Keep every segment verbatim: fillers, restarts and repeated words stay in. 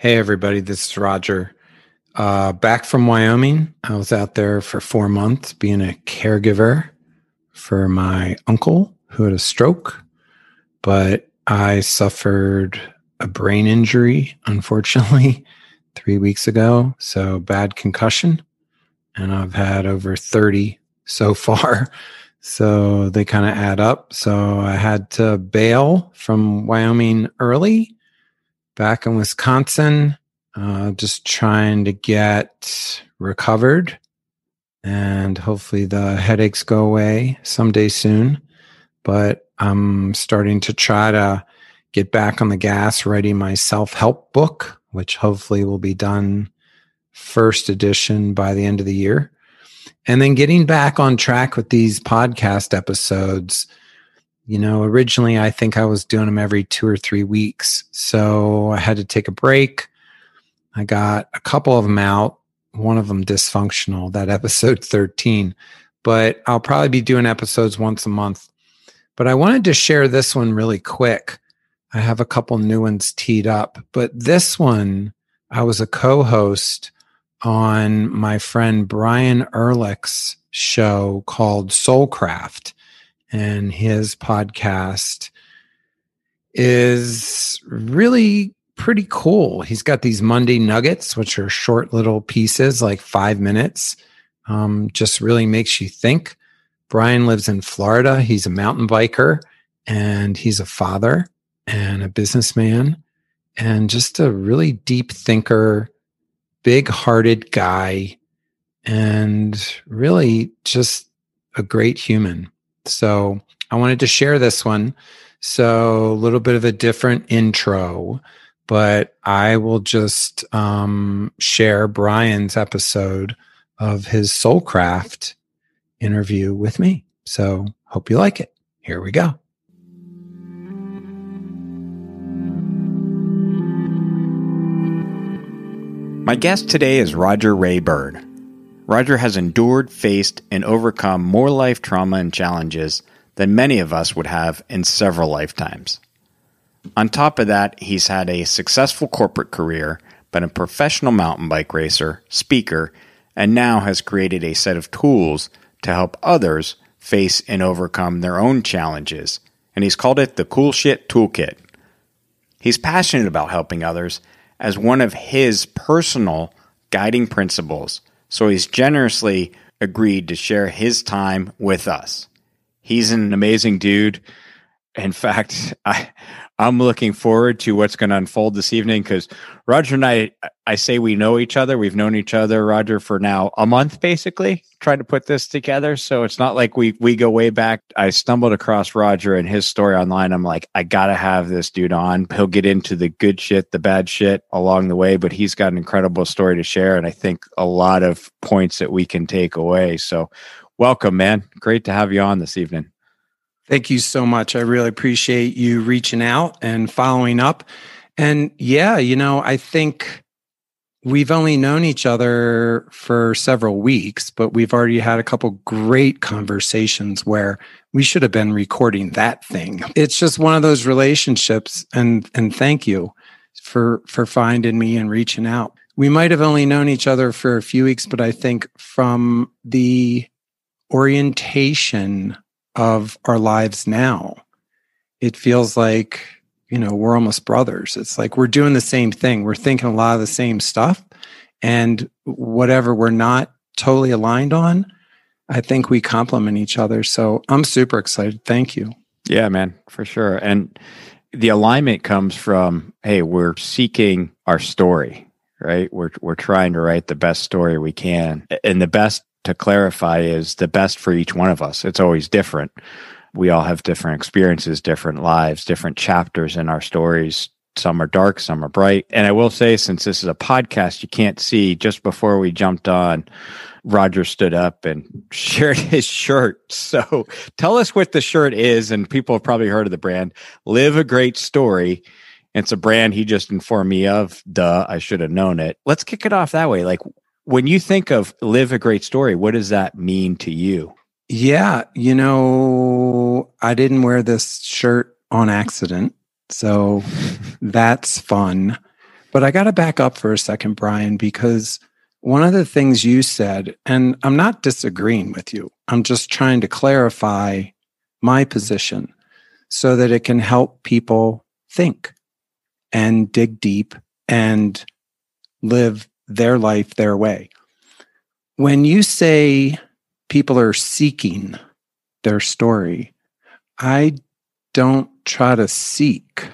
Hey, everybody, this is Roger. Uh, back from Wyoming. I was out there for four months being a caregiver for my uncle who had a stroke, but I suffered a brain injury, unfortunately, three weeks ago. So bad concussion. And I've had over thirty so far. So they kind of add up. So I had to bail from Wyoming early, back in Wisconsin, uh, just trying to get recovered, and hopefully the headaches go away someday soon. But I'm starting to try to get back on the gas, writing my self-help book, which hopefully will be done first edition by the end of the year. And then getting back on track with these podcast episodes. You know, originally I think I was doing them every two or three weeks. So I had to take a break. I got a couple of them out, one of them dysfunctional, that episode thirteen. But I'll probably be doing episodes once a month. But I wanted to share this one really quick. I have a couple new ones teed up. But this one, I was a co-host on my friend Brian Ehrlich's show called Soulcraft. And his podcast is really pretty cool. He's got these Monday Nuggets, which are short little pieces, like five minutes. Um, just really makes you think. Brian lives in Florida. He's a mountain biker, and he's a father and a businessman, and just a really deep thinker, big-hearted guy, and really just a great human. So I wanted to share this one. So a little bit of a different intro, but I will just um, share Brian's episode of his Soulcraft interview with me. So hope you like it. Here we go. My guest today is Roger Ray Bird. Roger has endured, faced, and overcome more life trauma and challenges than many of us would have in several lifetimes. On top of that, he's had a successful corporate career, been a professional mountain bike racer, speaker, and now has created a set of tools to help others face and overcome their own challenges, and he's called it the Cool Shit Toolkit. He's passionate about helping others as one of his personal guiding principles, so he's generously agreed to share his time with us. He's an amazing dude. In fact, I, I'm looking forward to what's going to unfold this evening because Roger and I, I say we know each other. We've known each other, Roger, for now a month, basically, trying to put this together. So it's not like we we go way back. I stumbled across Roger and his story online. I'm like, I got to have this dude on. He'll get into the good shit, the bad shit along the way, but he's got an incredible story to share. And I think a lot of points that we can take away. So welcome, man. Great to have you on this evening. Thank you so much. I really appreciate you reaching out and following up. And yeah, you know, I think we've only known each other for several weeks, but we've already had a couple great conversations where we should have been recording that thing. It's just one of those relationships. And, and thank you for, for finding me and reaching out. We might have only known each other for a few weeks, but I think from the orientation of our lives now, it feels like, you know, we're almost brothers. It's like we're doing the same thing. We're thinking a lot of the same stuff, and whatever we're not totally aligned on, I think we complement each other. So I'm super excited. Thank you. Yeah, man, for sure. And the alignment comes from, hey, we're seeking our story, right? We're we're trying to write the best story we can. And the best, to clarify, is the best for each one of us. It's always different. We all have different experiences, different lives, different chapters in our stories. Some are dark, some are bright. And I will say, since this is a podcast, you can't see, just before we jumped on, Roger stood up and shared his shirt. So tell us what the shirt is. And people have probably heard of the brand, Live a Great Story. It's a brand he just informed me of. Duh, I should have known it. Let's kick it off that way. Like, when you think of Live a Great Story, what does that mean to you? Yeah, you know, I didn't wear this shirt on accident, so that's fun. But I got to back up for a second, Brian, because one of the things you said, and I'm not disagreeing with you, I'm just trying to clarify my position so that it can help people think and dig deep and live their life their way. When you say people are seeking their story, I don't try to seek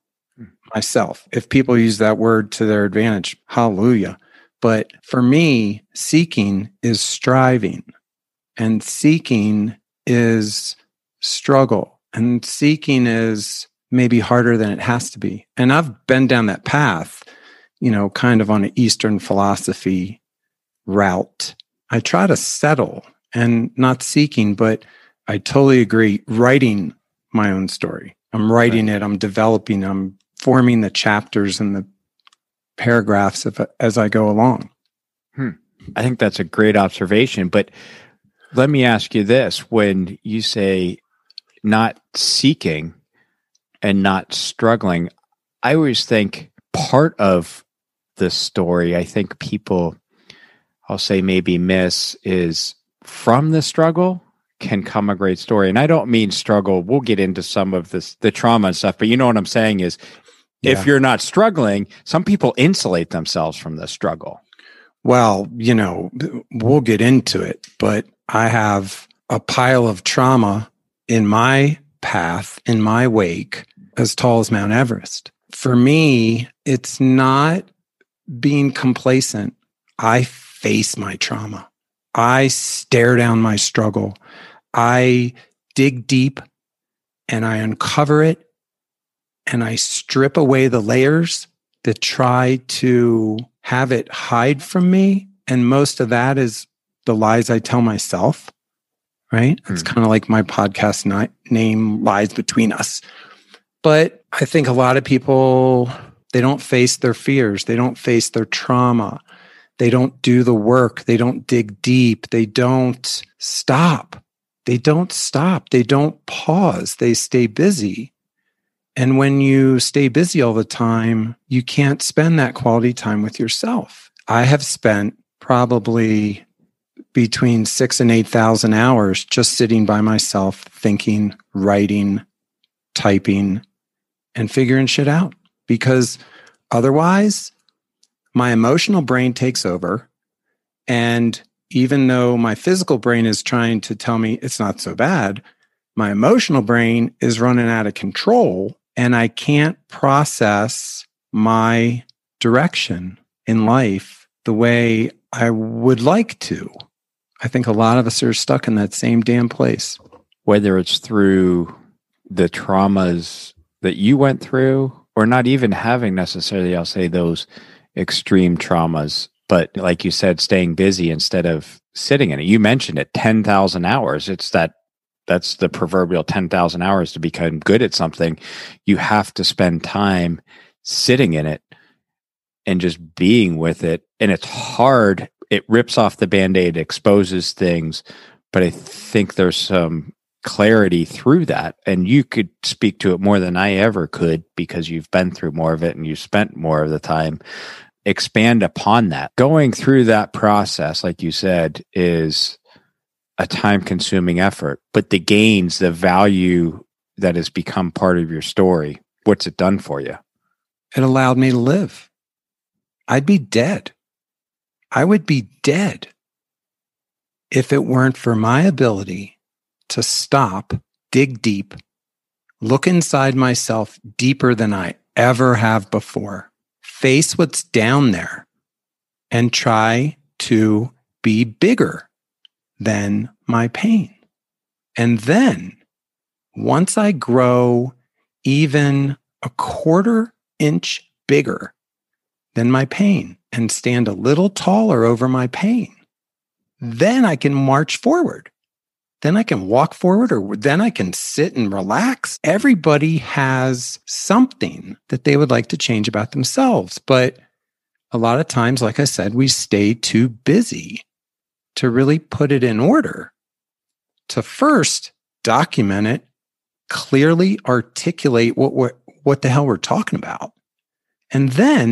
myself. If people use that word to their advantage, hallelujah. But for me, seeking is striving, and seeking is struggle, and seeking is maybe harder than it has to be. And I've been down that path, you know, kind of on an Eastern philosophy route. I try to settle and not seeking, but I totally agree. Writing my own story. I'm writing right. it. I'm developing. I'm forming the chapters and the paragraphs of, as I go along. Hmm. I think that's a great observation. But let me ask you this. When you say not seeking and not struggling, I always think part of the story, I think people, I'll say maybe miss, is from the struggle can come a great story. And I don't mean struggle. We'll get into some of this, the trauma and stuff, but you know what I'm saying is yeah. if you're not struggling, some people insulate themselves from the struggle. Well, you know, we'll get into it, but I have a pile of trauma in my path, in my wake, as tall as Mount Everest. For me, it's not being complacent. I face my trauma. I stare down my struggle. I dig deep and I uncover it and I strip away the layers that try to have it hide from me. And most of that is the lies I tell myself, right? It's mm. kind of like my podcast ni- name, Lies Between Us. But I think a lot of people, they don't face their fears. They don't face their trauma. They don't do the work. They don't dig deep. They don't stop. They don't stop. They don't pause. They stay busy. And when you stay busy all the time, you can't spend that quality time with yourself. I have spent probably between six and eight thousand hours just sitting by myself, thinking, writing, typing, and figuring shit out. Because otherwise, my emotional brain takes over. And even though my physical brain is trying to tell me it's not so bad, my emotional brain is running out of control and I can't process my direction in life the way I would like to. I think a lot of us are stuck in that same damn place. Whether it's through the traumas that you went through or not even having necessarily, I'll say, those extreme traumas, but like you said, staying busy instead of sitting in it. You mentioned it, ten thousand hours. It's that, that's the proverbial ten thousand hours to become good at something. You have to spend time sitting in it and just being with it. And it's hard. It rips off the Band-Aid, exposes things, but I think there's some clarity through that. And you could speak to it more than I ever could because you've been through more of it and you spent more of the time. Expand upon that. Going through that process, like you said, is a time-consuming effort. But the gains, the value that has become part of your story, what's it done for you? It allowed me to live. I'd be dead. I would be dead if it weren't for my ability to stop, dig deep, look inside myself deeper than I ever have before, face what's down there, and try to be bigger than my pain. And then once I grow even a quarter inch bigger than my pain and stand a little taller over my pain, then I can march forward. Then I can walk forward, or then I can sit and relax. Everybody has something that they would like to change about themselves. But a lot of times, like I said, we stay too busy to really put it in order, to first document it, clearly articulate what we're, what the hell we're talking about, and then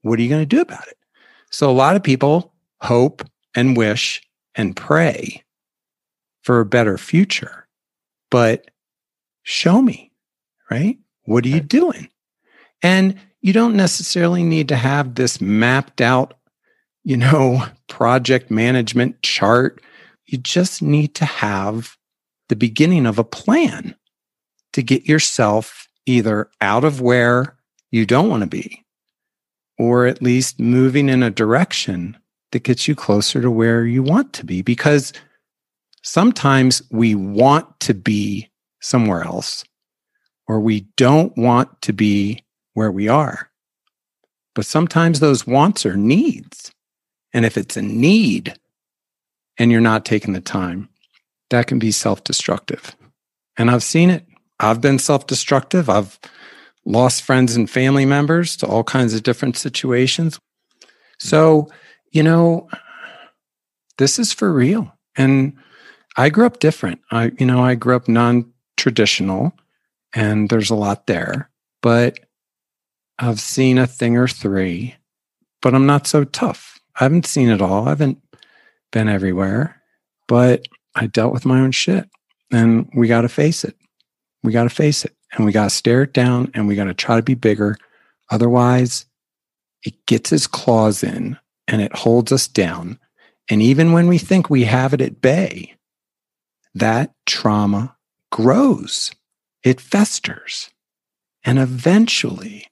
what are you going to do about it? So a lot of people hope and wish and pray for a better future, but show me, right? What are you doing? And you don't necessarily need to have this mapped out, you know, project management chart. You just need to have the beginning of a plan to get yourself either out of where you don't want to be, or at least moving in a direction that gets you closer to where you want to be. Because sometimes we want to be somewhere else, or we don't want to be where we are. But sometimes those wants are needs. And if it's a need and you're not taking the time, that can be self-destructive. And I've seen it. I've been self-destructive. I've lost friends and family members to all kinds of different situations. So, you know, this is for real. And I grew up different. I, you know, I grew up non-traditional, and there's a lot there, but I've seen a thing or three, but I'm not so tough. I haven't seen it all. I haven't been everywhere, but I dealt with my own shit, and we got to face it. We got to face it, and we got to stare it down, and we got to try to be bigger. Otherwise, it gets its claws in and it holds us down. And even when we think we have it at bay, that trauma grows, it festers. And eventually,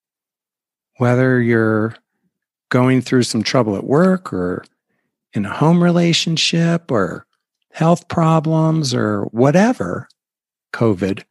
whether you're going through some trouble at work or in a home relationship or health problems or whatever, COVID,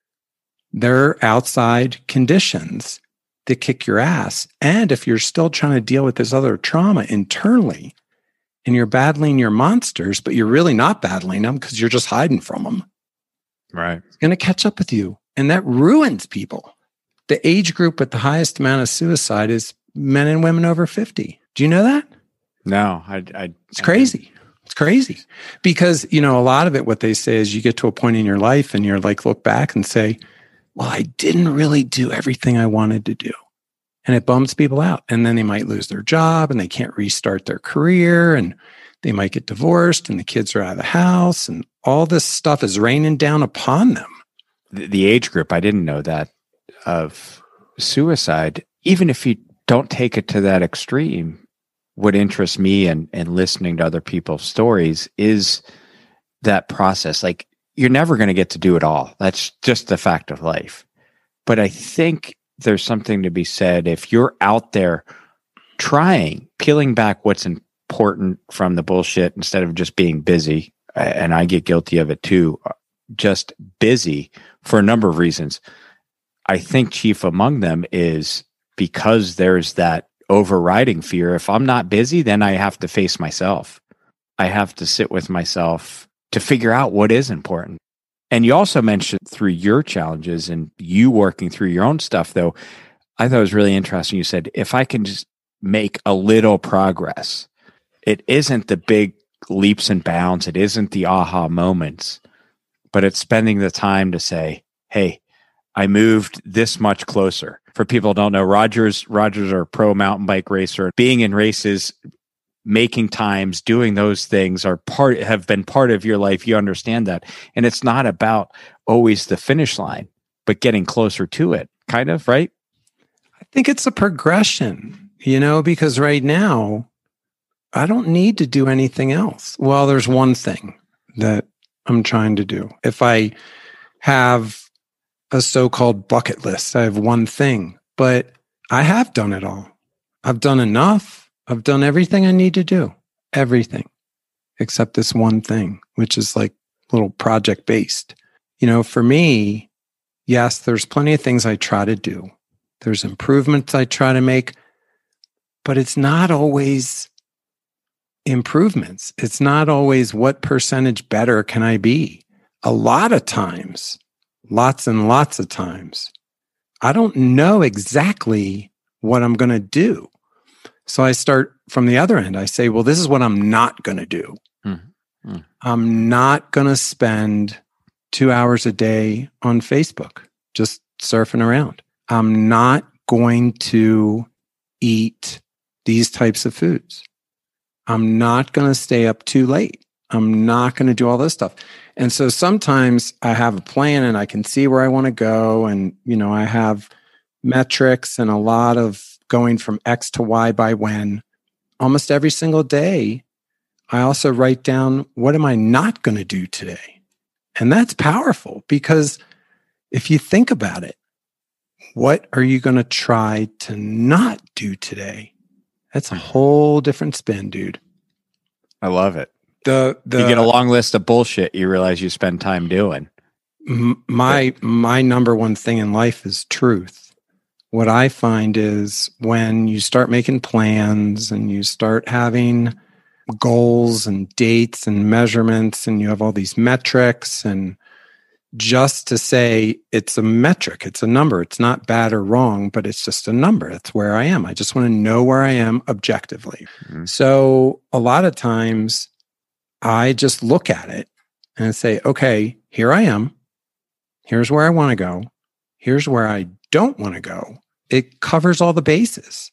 there are outside conditions that kick your ass. And if you're still trying to deal with this other trauma internally and you're battling your monsters, but you're really not battling them because you're just hiding from them, right? It's going to catch up with you. And that ruins people. The age group with the highest amount of suicide is men and women over fifty. Do you know that? No, I, I it's crazy. I it's crazy because, you know, a lot of it, what they say is you get to a point in your life and you're like, look back and say, well, I didn't really do everything I wanted to do. And it bums people out. And then they might lose their job and they can't restart their career, and they might get divorced and the kids are out of the house, and all this stuff is raining down upon them. The, the age group, I didn't know that, of suicide, even if you don't take it to that extreme, what interests me and and listening to other people's stories is that process. Like, you're never going to get to do it all. That's just the fact of life. But I think there's something to be said if you're out there trying, peeling back what's important from the bullshit instead of just being busy. And I get guilty of it too, just busy for a number of reasons. I think chief among them is because there's that overriding fear. If I'm not busy, then I have to face myself. I have to sit with myself to figure out what is important. And you also mentioned through your challenges and you working through your own stuff, though, I thought it was really interesting. You said, if I can just make a little progress, it isn't the big leaps and bounds. It isn't the aha moments, but it's spending the time to say, hey, I moved this much closer. For people who don't know, Roger's Roger's our pro mountain bike racer. Being in races, making times, doing those things are part have been part of your life. You understand that. And it's not about always the finish line, but getting closer to it, kind of, right? I think it's a progression, you know, because right now I don't need to do anything else. Well, there's one thing that I'm trying to do. If I have a so-called bucket list, I have one thing, but I have done it all. I've done enough. I've done everything I need to do, everything except this one thing, which is like a little project based. You know, for me, yes, there's plenty of things I try to do. There's improvements I try to make, but it's not always improvements. It's not always what percentage better can I be. A lot of times, lots and lots of times, I don't know exactly what I'm going to do. So I start from the other end. I say, well, this is what I'm not going to do. Mm-hmm. I'm not going to spend two hours a day on Facebook, just surfing around. I'm not going to eat these types of foods. I'm not going to stay up too late. I'm not going to do all this stuff. And so sometimes I have a plan and I can see where I want to go. And, you know, I have metrics and a lot of going from X to Y by when. Almost every single day, I also write down, what am I not going to do today? And that's powerful because if you think about it, what are you going to try to not do today? That's a whole different spin, dude. I love it. The, the you get a long list of bullshit you realize you spend time doing. M- my my number one thing in life is truth. What I find is when you start making plans and you start having goals and dates and measurements and you have all these metrics, and just to say it's a metric, it's a number, it's not bad or wrong, but it's just a number. It's where I am. I just want to know where I am objectively. Mm-hmm. So a lot of times I just look at it and say, okay, here I am. Here's where I want to go. Here's where I don't want to go. It covers all the bases.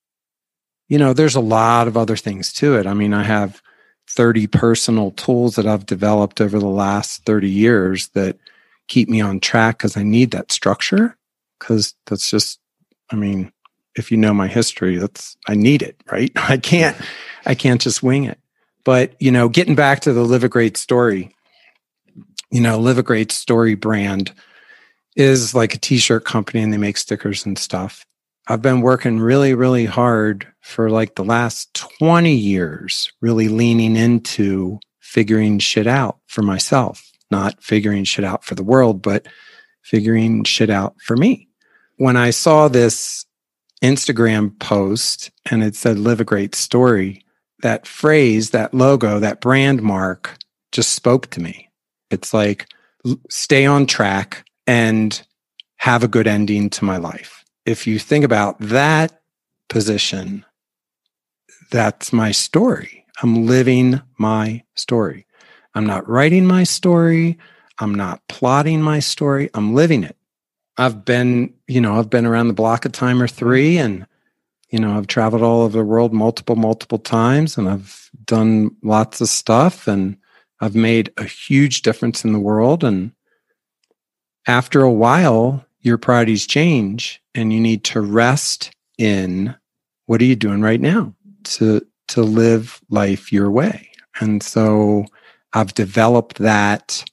You know, there's a lot of other things to it. I mean, I have thirty personal tools that I've developed over the last thirty years that keep me on track because I need that structure. Because that's just, I mean, if you know my history, that's, I need it, right? I can't, I can't just wing it. But, you know, getting back to the Live a Great Story, you know, Live a Great Story brand is like a t-shirt company and they make stickers and stuff. I've been working really, really hard for like the last twenty years, really leaning into figuring shit out for myself, not figuring shit out for the world, but figuring shit out for me. When I saw this Instagram post and it said, Live a Great Story, that phrase, that logo, that brand mark just spoke to me. It's like, stay on track and have a good ending to my life. If you think about that position, that's my story. I'm living my story. I'm not writing my story. I'm not plotting my story. I'm living it. I've been, you know, I've been around the block a time or three, and, you know, I've traveled all over the world multiple, multiple times, and I've done lots of stuff, and I've made a huge difference in the world. And after a while, your priorities change and you need to rest in what are you doing right now to, to live life your way. And so I've developed that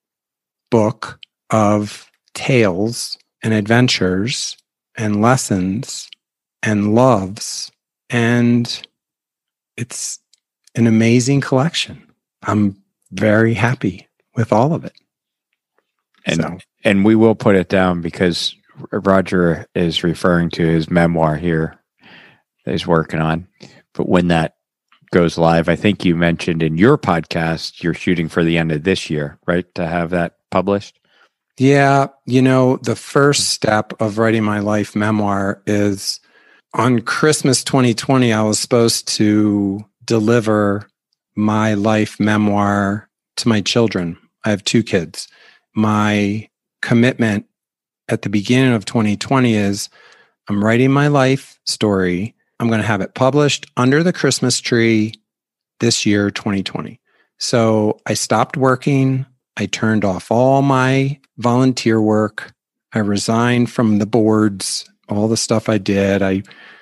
book of tales and adventures and lessons and loves. And it's an amazing collection. I'm very happy with all of it. And so. And we will put it down because Roger is referring to his memoir here that he's working on. But when that goes live, I think you mentioned in your podcast, you're shooting for the end of this year, right? To have that published? Yeah. You know, the first step of writing my life memoir is on Christmas twenty twenty, I was supposed to deliver my life memoir to my children. I have two kids. My commitment at the beginning of twenty twenty is I'm writing my life story. I'm going to have it published under the Christmas tree this year, twenty twenty. So I stopped working. I turned off all my volunteer work. I resigned from the boards, all the stuff I did. I,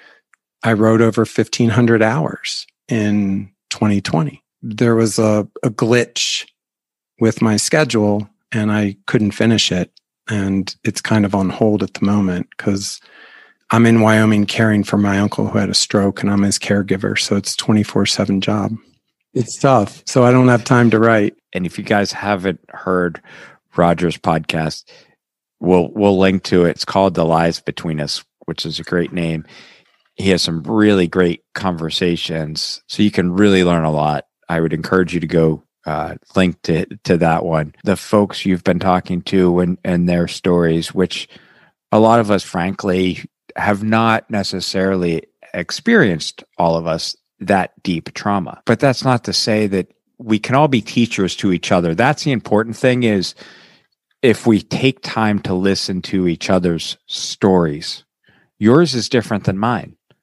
I wrote over fifteen hundred hours in twenty twenty. There was a, a glitch with my schedule and I couldn't finish it. And it's kind of on hold at the moment because I'm in Wyoming caring for my uncle who had a stroke and I'm his caregiver. So it's a twenty-four seven job. It's tough. So I don't have time to write. And if you guys haven't heard Roger's podcast, we'll, we'll link to it. It's called The Lies Between Us, which is a great name. He has some really great conversations. So you can really learn a lot. I would encourage you to go Uh, link to to that one. The folks you've been talking to and, and their stories, which a lot of us, frankly, have not necessarily experienced, all of us, that deep trauma. But that's not to say that we can all be teachers to each other. That's the important thing is if we take time to listen to each other's stories. Yours is different than mine.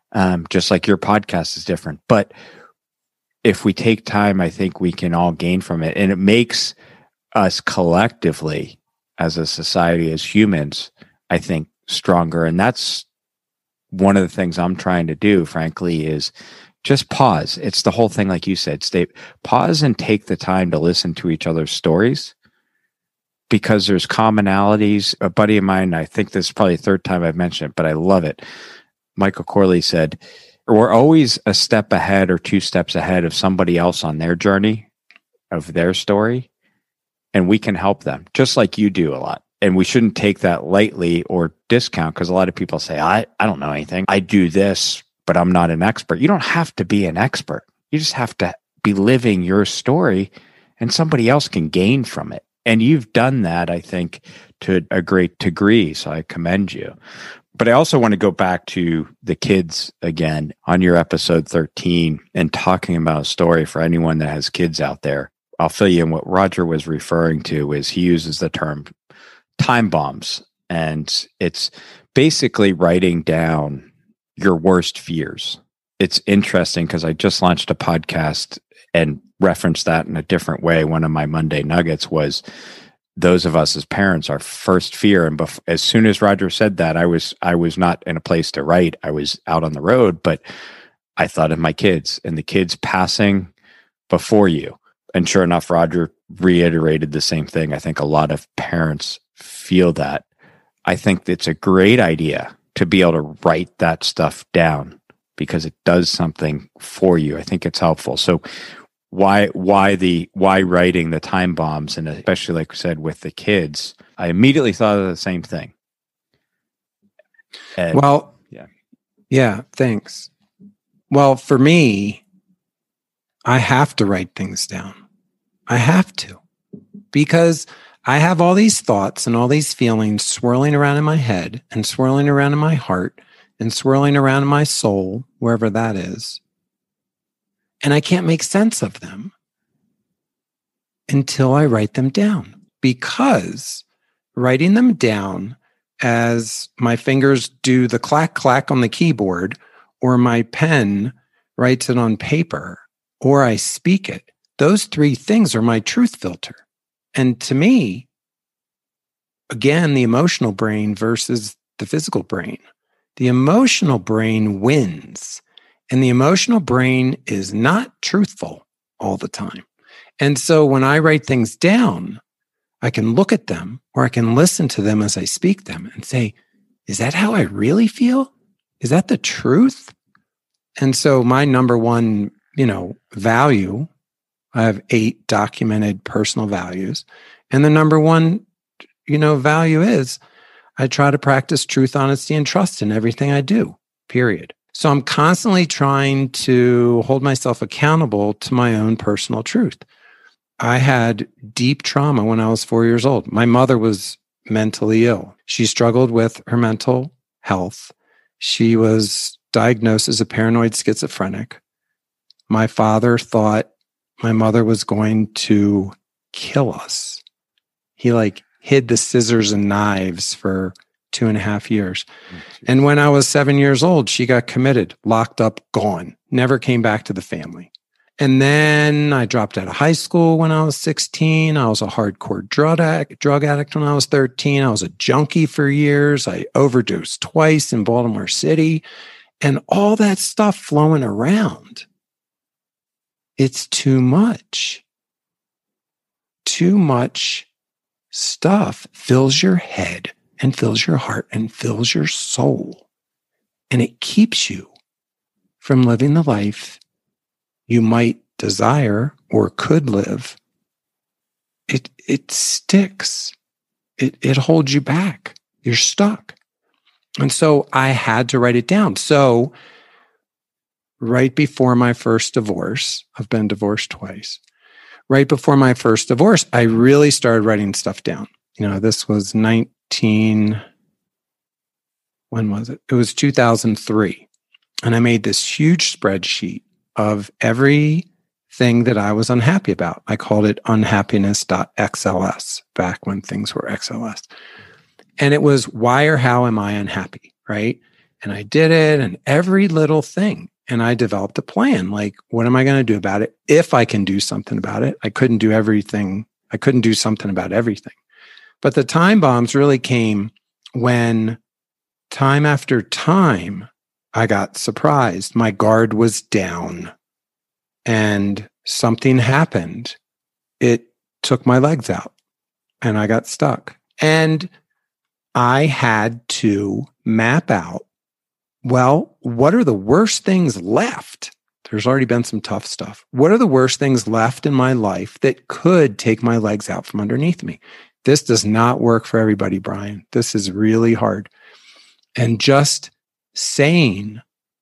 Um, just like your podcast is different. But if we take time, I think we can all gain from it. And it makes us collectively as a society, as humans, I think stronger. And that's one of the things I'm trying to do, frankly, is just pause. It's the whole thing, like you said, stay, pause and take the time to listen to each other's stories, because there's commonalities. A buddy of mine, I think this is probably the third time I've mentioned it, but I love it. Michael Corley said, we're always a step ahead or two steps ahead of somebody else on their journey of their story. And we can help them just like you do a lot. And we shouldn't take that lightly or discount, because a lot of people say, I, I don't know anything. I do this, but I'm not an expert. You don't have to be an expert. You just have to be living your story, and somebody else can gain from it. And you've done that, I think, to a great degree. So I commend you. But I also want to go back to the kids again on your episode thirteen and talking about a story for anyone that has kids out there. I'll fill you in. What Roger was referring to is he uses the term time bombs, and it's basically writing down your worst fears. It's interesting because I just launched a podcast and referenced that in a different way. One of my Monday nuggets was those of us as parents, our first fear. And bef- as soon as Roger said that, I was I was not in a place to write. I was out on the road, but I thought of my kids and the kids passing before you. And sure enough, Roger reiterated the same thing. I think a lot of parents feel that. I think it's a great idea to be able to write that stuff down, because it does something for you. I think it's helpful. So why why the why writing the time bombs, and especially like I said with the kids, I immediately thought of the same thing. And, well, yeah, yeah, thanks. Well, for me, I have to write things down. I have to, because I have all these thoughts and all these feelings swirling around in my head and swirling around in my heart and swirling around in my soul, wherever that is. And I can't make sense of them until I write them down, because writing them down as my fingers do the clack clack on the keyboard, or my pen writes it on paper, or I speak it, those three things are my truth filter. And to me, again, the emotional brain versus the physical brain, the emotional brain wins. And the emotional brain is not truthful all the time. And so when I write things down, I can look at them, or I can listen to them as I speak them and say, is that how I really feel? Is that the truth? And so my number one, you know, value, I have eight documented personal values. And the number one, you know, value is I try to practice truth, honesty, and trust in everything I do, period. So I'm constantly trying to hold myself accountable to my own personal truth. I had deep trauma when I was four years old. My mother was mentally ill. She struggled with her mental health. She was diagnosed as a paranoid schizophrenic. My father thought my mother was going to kill us. He like hid the scissors and knives for two and a half years. And when I was seven years old, she got committed, locked up, gone, never came back to the family. And then I dropped out of high school when I was sixteen. I was a hardcore drug addict, drug addict when I was thirteen. I was a junkie for years. I overdosed twice in Baltimore City, and all that stuff flowing around. It's too much. Too much stuff fills your head and fills your heart and fills your soul. And it keeps you from living the life you might desire or could live. It it sticks. It it holds you back. You're stuck. And so I had to write it down. So right before my first divorce, I've been divorced twice. Right before my first divorce, I really started writing stuff down. You know, this was nineteen, when was it? It was two thousand three. And I made this huge spreadsheet of everything that I was unhappy about. I called it unhappiness dot X L S back when things were X L S. And it was, why or how am I unhappy, right? And I did it and every little thing. And I developed a plan. Like, what am I going to do about it? If I can do something about it, I couldn't do everything. I couldn't do something about everything. But the time bombs really came when time after time, I got surprised. My guard was down and something happened. It took my legs out and I got stuck. And I had to map out, well, what are the worst things left? There's already been some tough stuff. What are the worst things left in my life that could take my legs out from underneath me? This does not work for everybody, Brian. This is really hard. And just saying,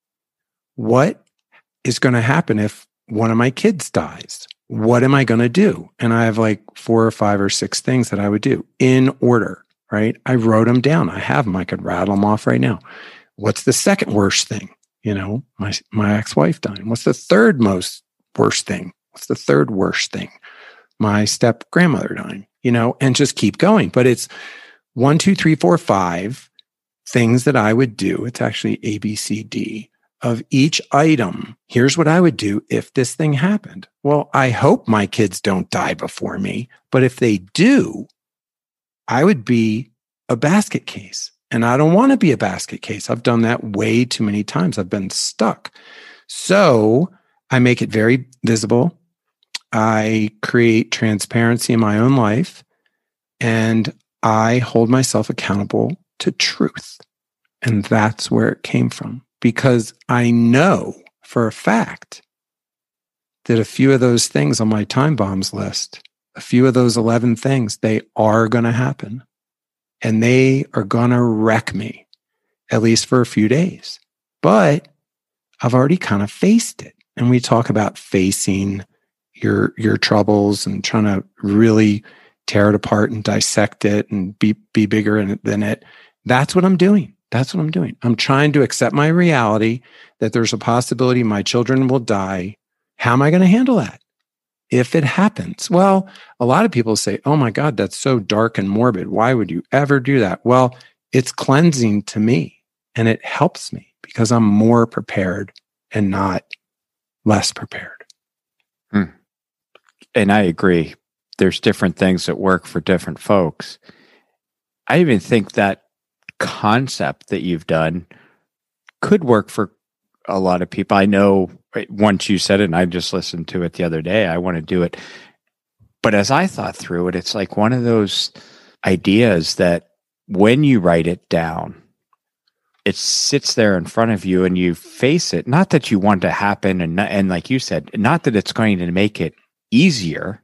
what is going to happen if one of my kids dies? What am I going to do? And I have like four or five or six things that I would do in order, right? I wrote them down. I have them. I could rattle them off right now. What's the second worst thing? You know, my, my ex-wife dying. What's the third most worst thing? What's the third worst thing? My step grandmother dying, you know, and just keep going. But it's one, two, three, four, five things that I would do. It's actually A, B, C, D of each item. Here's what I would do if this thing happened. Well, I hope my kids don't die before me, but if they do, I would be a basket case. And I don't want to be a basket case. I've done that way too many times. I've been stuck. So I make it very visible. I create transparency in my own life, and I hold myself accountable to truth. And that's where it came from, because I know for a fact that a few of those things on my time bombs list, a few of those eleven things, they are going to happen. And they are going to wreck me, at least for a few days. But I've already kind of faced it. And we talk about facing your your troubles and trying to really tear it apart and dissect it and be, be bigger in it than it. That's what I'm doing. That's what I'm doing. I'm trying to accept my reality that there's a possibility my children will die. How am I going to handle that? If it happens? Well, a lot of people say, oh my God, that's so dark and morbid. Why would you ever do that? Well, it's cleansing to me and it helps me because I'm more prepared and not less prepared. Hmm. And I agree. There's different things that work for different folks. I even think that concept that you've done could work for a lot of people. I know once you said it, and I just listened to it the other day, I want to do it. But as I thought through it, it's like one of those ideas that when you write it down, it sits there in front of you and you face it. Not that you want to happen. And, and like you said, not that it's going to make it easier,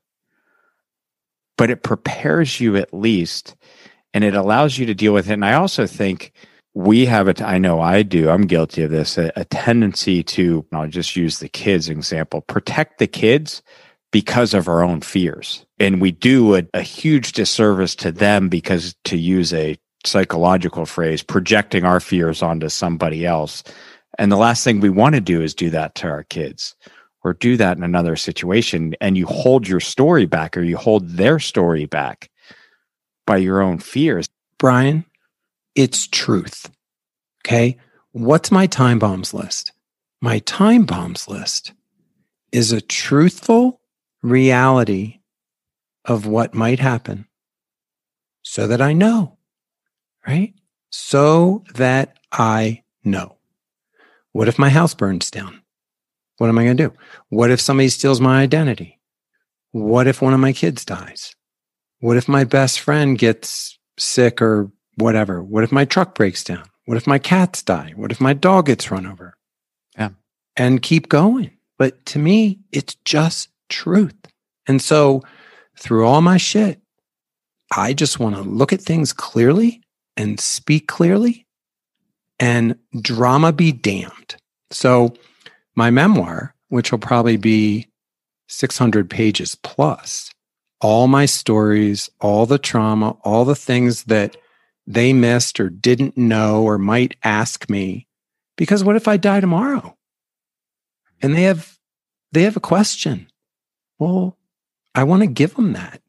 but it prepares you at least, and it allows you to deal with it. And I also think we have it. I know I do. I'm guilty of this. A, a tendency to, I'll just use the kids example, protect the kids because of our own fears. And we do a, a huge disservice to them because, to use a psychological phrase, projecting our fears onto somebody else. And the last thing we want to do is do that to our kids or do that in another situation. And you hold your story back, or you hold their story back by your own fears. Brian, it's truth. Okay. What's my time bombs list? My time bombs list is a truthful reality of what might happen so that I know, right? So that I know. What if my house burns down? What am I going to do? What if somebody steals my identity? What if one of my kids dies? What if my best friend gets sick or whatever? What if my truck breaks down? What if my cats die? What if my dog gets run over? Yeah. And keep going. But to me, it's just truth. And so through all my shit, I just want to look at things clearly and speak clearly, and drama be damned. So my memoir, which will probably be six hundred pages plus, all my stories, all the trauma, all the things that they missed or didn't know or might ask me. Because what if I die tomorrow? And they have they have a question. Well, I want to give them that.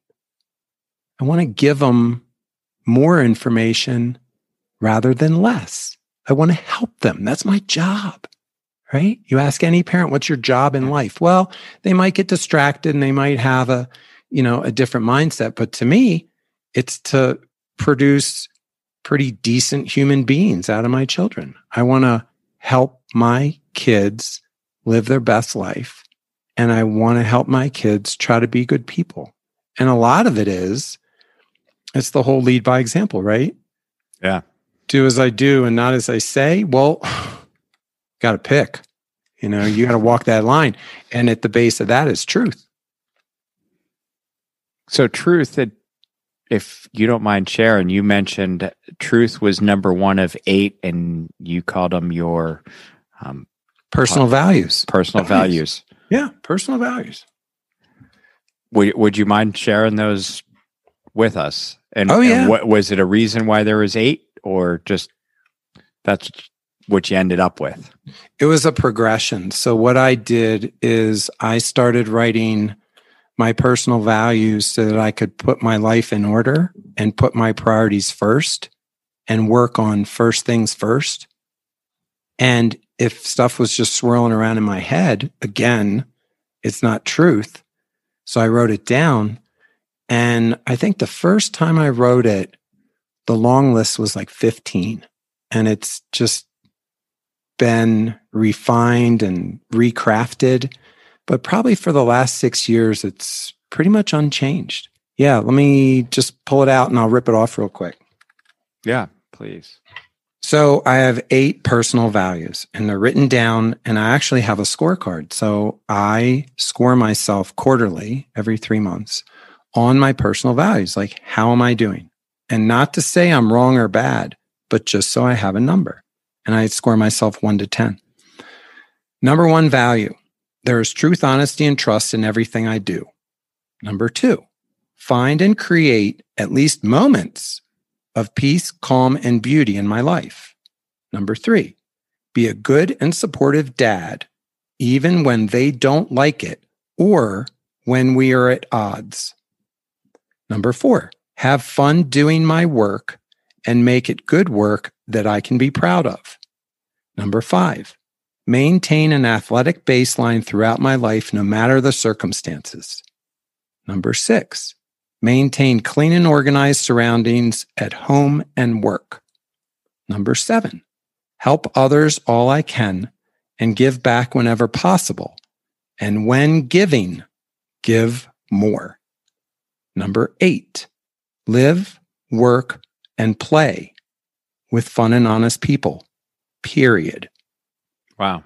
I want to give them more information rather than less. I want to help them. That's my job, right? You ask any parent, what's your job in life? Well, they might get distracted and they might have a, you know, a different mindset. But to me, it's to produce pretty decent human beings out of my children. I want to help my kids live their best life. And I want to help my kids try to be good people. And a lot of it is, it's the whole lead by example, right? Yeah. Do as I do and not as I say. Well, got to pick. You know, you got to walk that line. And at the base of that is truth. So truth, that if you don't mind sharing, you mentioned truth was number one of eight, and you called them your um, personal uh, values. Personal values. values. Yeah, personal values. Would Would you mind sharing those with us? And, oh yeah, and what was it? A reason why there was eight, or just that's what you ended up with? It was a progression. So what I did is I started writing my personal values so that I could put my life in order and put my priorities first and work on first things first. And if stuff was just swirling around in my head, again, it's not truth. So I wrote it down. And I think the first time I wrote it, the long list was like fifteen. And it's just been refined and recrafted. But probably for the last six years, it's pretty much unchanged. Yeah, let me just pull it out and I'll rip it off real quick. Yeah, please. So I have eight personal values and they're written down, and I actually have a scorecard. So I score myself quarterly every three months on my personal values. Like, how am I doing? And not to say I'm wrong or bad, but just so I have a number. And I score myself one to ten. Number one value, there is truth, honesty, and trust in everything I do. Number two, find and create at least moments of peace, calm, and beauty in my life. Number three, be a good and supportive dad, even when they don't like it or when we are at odds. Number four, have fun doing my work and make it good work that I can be proud of. Number five, maintain an athletic baseline throughout my life, no matter the circumstances. Number six, maintain clean and organized surroundings at home and work. Number seven, help others all I can and give back whenever possible. And when giving, give more. Number eight, live, work, and play with fun and honest people, period. Wow.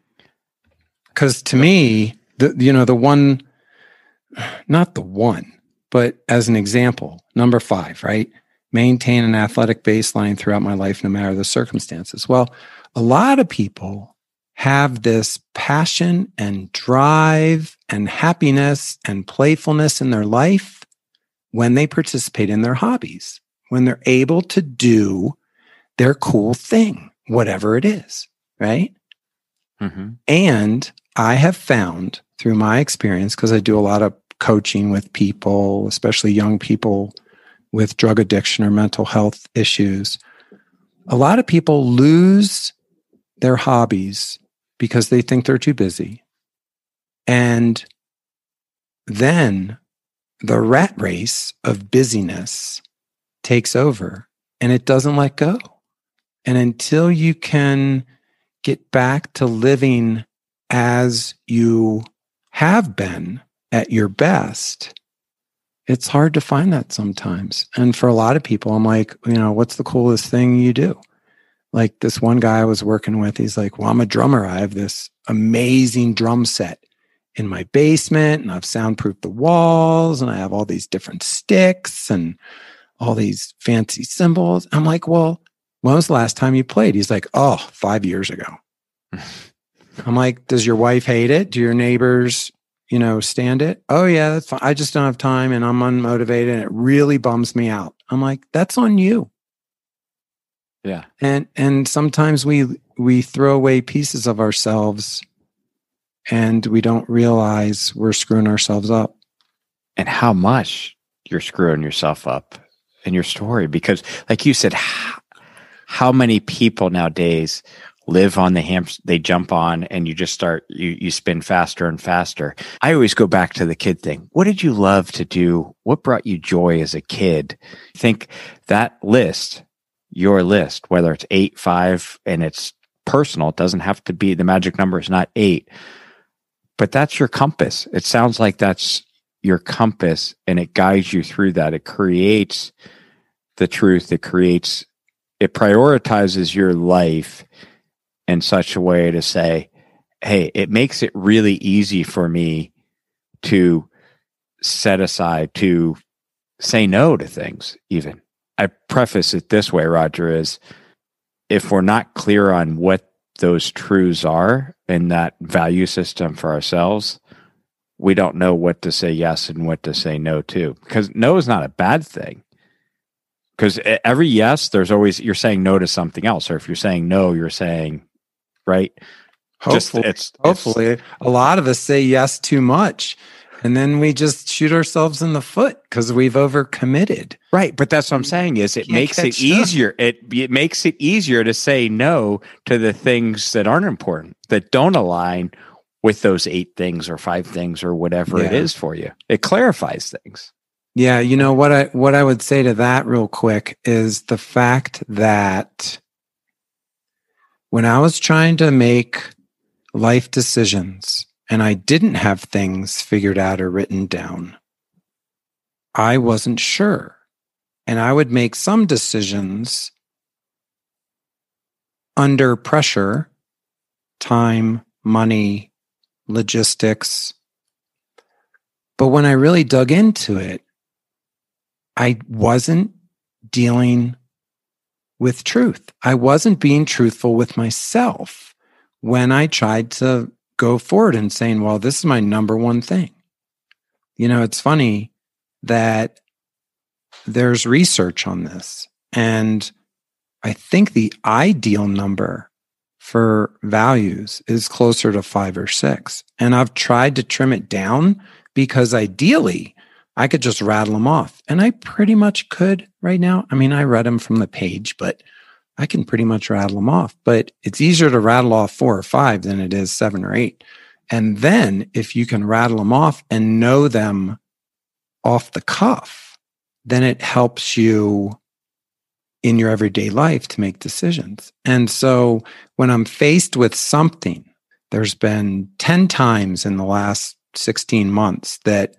Because to me, the you know, the one, not the one, but as an example, number five, right? Maintain an athletic baseline throughout my life, no matter the circumstances. Well, a lot of people have this passion and drive and happiness and playfulness in their life when they participate in their hobbies, when they're able to do their cool thing, whatever it is, right? Mm-hmm. And I have found through my experience, because I do a lot of coaching with people, especially young people with drug addiction or mental health issues, a lot of people lose their hobbies because they think they're too busy. And then the rat race of busyness takes over and it doesn't let go. And until you can get back to living as you have been at your best, it's hard to find that sometimes. And for a lot of people, I'm like, you know, what's the coolest thing you do? Like this one guy I was working with, he's like, well, I'm a drummer. I have this amazing drum set in my basement and I've soundproofed the walls and I have all these different sticks and all these fancy cymbals. I'm like, well, when was the last time you played? He's like, oh, five years ago. I'm like, does your wife hate it? Do your neighbors, you know, stand it? Oh yeah, that's fine. I just don't have time and I'm unmotivated and it really bums me out. I'm like, that's on you. Yeah. And and sometimes we we throw away pieces of ourselves and we don't realize we're screwing ourselves up. And how much you're screwing yourself up in your story. Because like you said, how many people nowadays live on the hamster, they jump on and you just start, you, you spin faster and faster. I always go back to the kid thing. What did you love to do? What brought you joy as a kid? Think that list, your list, whether it's eight, five, and it's personal, it doesn't have to be, the magic number is not eight, but that's your compass. It sounds like that's your compass and it guides you through that. It creates the truth. It creates, it prioritizes your life in such a way to say, hey, it makes it really easy for me to set aside, to say no to things even. I preface it this way, Roger, is if we're not clear on what those truths are in that value system for ourselves, we don't know what to say yes and what to say no to. Because no is not a bad thing. Because every yes, there's always, you're saying no to something else. Or if you're saying no, you're saying, right? Hopefully, just, it's, hopefully it's, a lot of us say yes too much. And then we just shoot ourselves in the foot because we've overcommitted. Right. But that's what I'm saying is it Can't makes it catch easier. It, it makes it easier to say no to the things that aren't important, that don't align with those eight things or five things or whatever Yeah. it is for you. It clarifies things. Yeah, you know what I what I would say to that real quick is the fact that when I was trying to make life decisions and I didn't have things figured out or written down, I wasn't sure. And I would make some decisions under pressure, time, money, logistics. But when I really dug into it, I wasn't dealing with truth. I wasn't being truthful with myself when I tried to go forward and saying, well, this is my number one thing. You know, it's funny that there's research on this. And I think the ideal number for values is closer to five or six. And I've tried to trim it down because ideally, I could just rattle them off. And I pretty much could right now. I mean, I read them from the page, but I can pretty much rattle them off. But it's easier to rattle off four or five than it is seven or eight. And then if you can rattle them off and know them off the cuff, then it helps you in your everyday life to make decisions. And so when I'm faced with something, there's been ten times in the last sixteen months that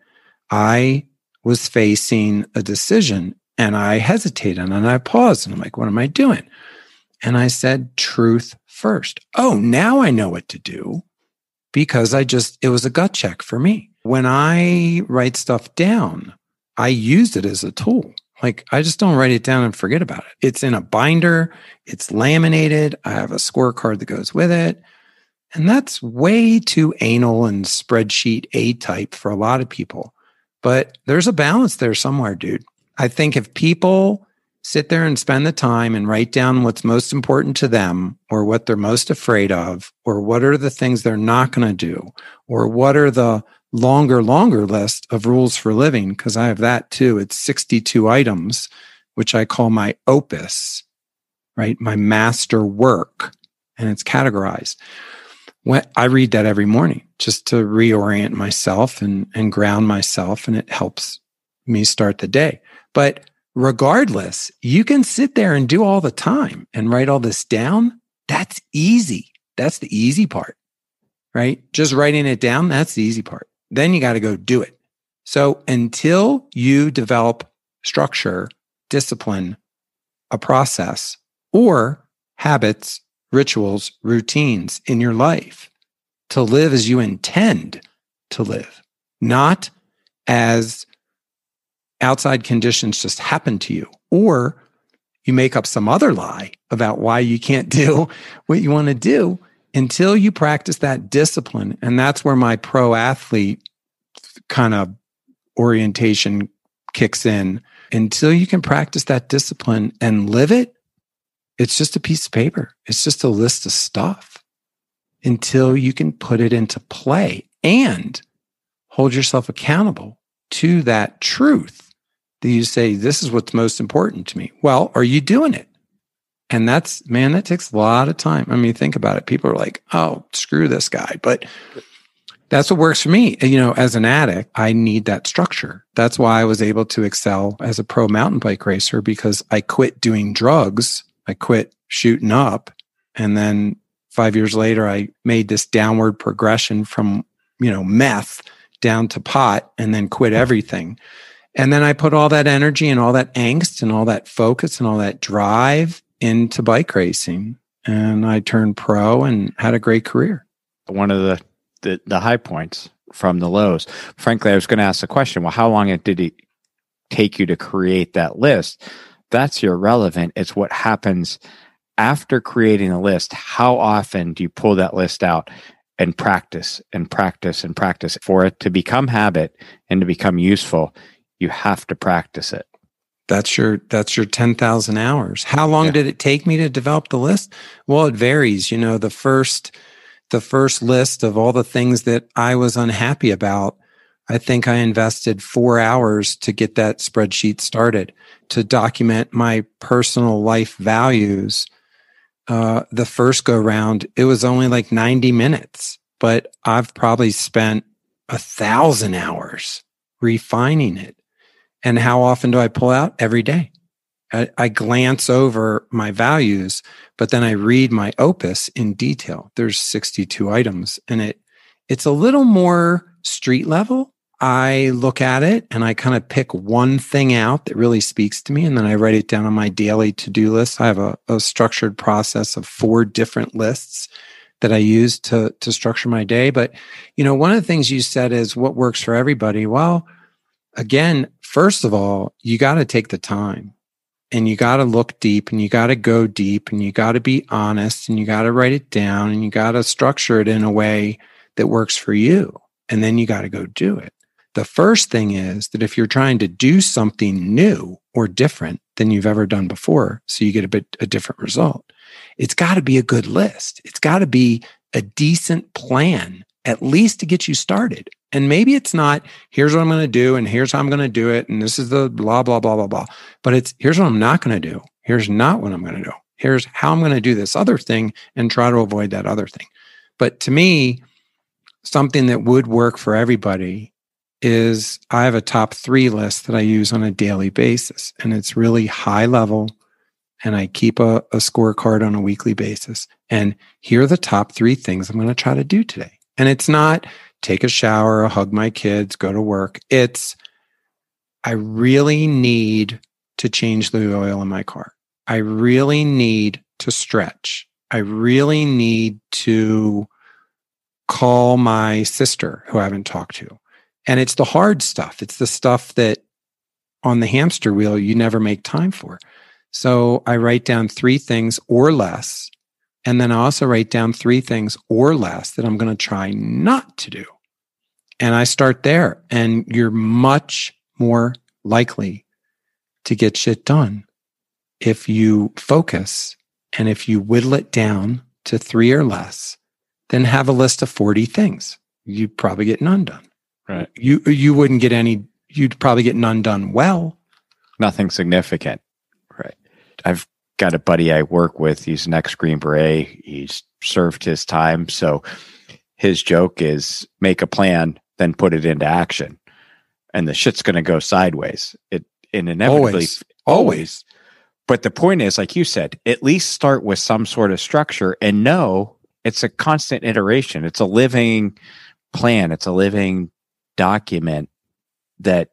I was facing a decision and I hesitated and I paused and I'm like, what am I doing? And I said, truth first. Oh, now I know what to do because I just, it was a gut check for me. When I write stuff down, I use it as a tool. Like I just don't write it down and forget about it. It's in a binder. It's laminated. I have a scorecard that goes with it. And that's way too anal and spreadsheet A type for a lot of people. But there's a balance there somewhere, dude. I think if people sit there and spend the time and write down what's most important to them or what they're most afraid of, or what are the things they're not going to do, or what are the longer, longer list of rules for living, because I have that too. It's sixty-two items, which I call my opus, right? My master work, and it's categorized. When I read that every morning just to reorient myself and, and ground myself, and it helps me start the day. But regardless, you can sit there and do all the time and write all this down. That's easy. That's the easy part, right? Just writing it down, that's the easy part. Then you got to go do it. So until you develop structure, discipline, a process, or habits, rituals, routines in your life to live as you intend to live, not as outside conditions just happen to you, or you make up some other lie about why you can't do what you want to do until you practice that discipline. And that's where my pro athlete kind of orientation kicks in. Until you can practice that discipline and live it, it's just a piece of paper. It's just a list of stuff until you can put it into play and hold yourself accountable to that truth that you say, this is what's most important to me. Well, are you doing it? And that's, man, that takes a lot of time. I mean, think about it. People are like, oh, screw this guy. But that's what works for me. You know, as an addict, I need that structure. That's why I was able to excel as a pro mountain bike racer, because I quit doing drugs. I quit shooting up. And then five years later, I made this downward progression from, you know, meth down to pot, and then quit everything. And then I put all that energy and all that angst and all that focus and all that drive into bike racing. And I turned pro and had a great career. One of the, the, the high points from the lows. Frankly, I was going to ask the question, well, how long it did it take you to create that list? That's irrelevant. It's what happens after creating a list. How often do you pull that list out and practice and practice and practice? For it to become habit and to become useful, you have to practice it. That's your, that's your ten thousand hours. How long yeah. did it take me to develop the list? Well, it varies. You know, the first, the first list of all the things that I was unhappy about, I think I invested four hours to get that spreadsheet started, to document my personal life values. Uh, the first go round, it was only like ninety minutes, but I've probably spent a thousand hours refining it. And how often do I pull out? Every day. I, I glance over my values, but then I read my opus in detail. There's sixty-two items, and it it's a little more street level. I look at it and I kind of pick one thing out that really speaks to me, and then I write it down on my daily to-do list. I have a, a structured process of four different lists that I use to to structure my day. But, you know, one of the things you said is what works for everybody. Well, again, first of all, you got to take the time, and you got to look deep, and you got to go deep, and you got to be honest, and you got to write it down, and you got to structure it in a way that works for you. And then you got to go do it. The first thing is that if you're trying to do something new or different than you've ever done before, so you get a bit a different result, it's got to be a good list. It's got to be a decent plan, at least to get you started. And maybe it's not, here's what I'm going to do, and here's how I'm going to do it, and this is the blah, blah, blah, blah, blah. But it's, here's what I'm not going to do. Here's not what I'm going to do. Here's how I'm going to do this other thing and try to avoid that other thing. But to me, something that would work for everybody is I have a top three list that I use on a daily basis, and it's really high level, and I keep a, a scorecard on a weekly basis. And here are the top three things I'm going to try to do today. And it's not take a shower, hug my kids, go to work. It's I really need to change the oil in my car. I really need to stretch. I really need to call my sister who I haven't talked to. And it's the hard stuff. It's the stuff that on the hamster wheel, you never make time for. So I write down three things or less. And then I also write down three things or less that I'm going to try not to do. And I start there. And you're much more likely to get shit done if you focus and if you whittle it down to three or less, then have a list of forty things. You'd probably get none done. Right. You you wouldn't get any, you'd probably get none done well. Nothing significant. Right. I've got a buddy I work with. He's an ex-Green Beret. He's served his time. So his joke is make a plan, then put it into action. And the shit's going to go sideways. It and inevitably, always, always. But the point is, like you said, at least start with some sort of structure and know it's a constant iteration. It's a living plan. It's a living document that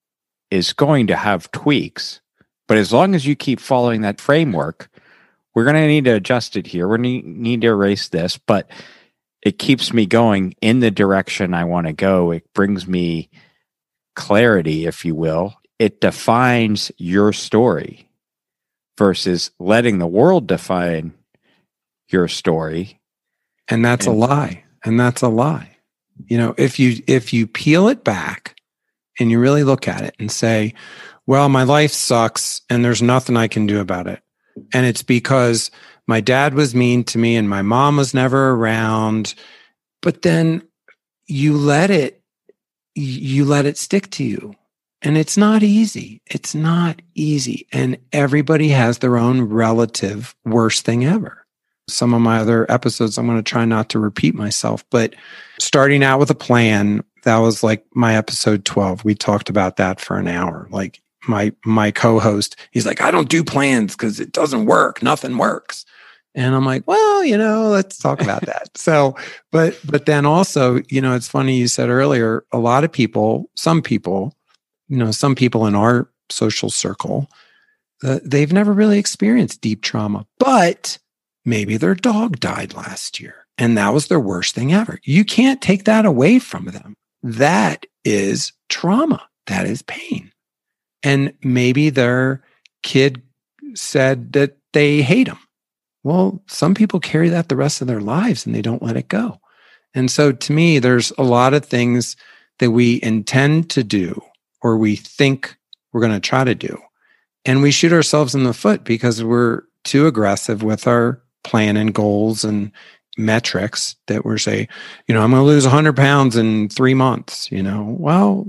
is going to have tweaks. But as long as you keep following that framework, we're going to need to adjust it here. We're going to need to erase this, but it keeps me going in the direction I want to go. It brings me clarity, if you will. It defines your story versus letting the world define your story. And that's and, a lie. And that's a lie. You know, if you if you peel it back and you really look at it and say, well, my life sucks and there's nothing I can do about it. And it's because my dad was mean to me and my mom was never around. But then you let it, you let it stick to you. And it's not easy. It's not easy. And everybody has their own relative worst thing ever. Some of my other episodes, I'm going to try not to repeat myself, but starting out with a plan, that was like my episode twelve. We talked about that for an hour. Like my, my co-host, he's like, I don't do plans because it doesn't work. Nothing works. And I'm like, well, you know, let's talk about that. So, but, but then also, you know, it's funny you said earlier, a lot of people, some people, you know, some people in our social circle, uh, they've never really experienced deep trauma, but maybe their dog died last year and that was their worst thing ever. You can't take that away from them. That is trauma. That is pain. And maybe their kid said that they hate them. Well, some people carry that the rest of their lives and they don't let it go. And so to me, there's a lot of things that we intend to do or we think we're going to try to do. And we shoot ourselves in the foot because we're too aggressive with our plan and goals and metrics that we're saying, you know, I'm going to lose one hundred pounds in three months. You know, well,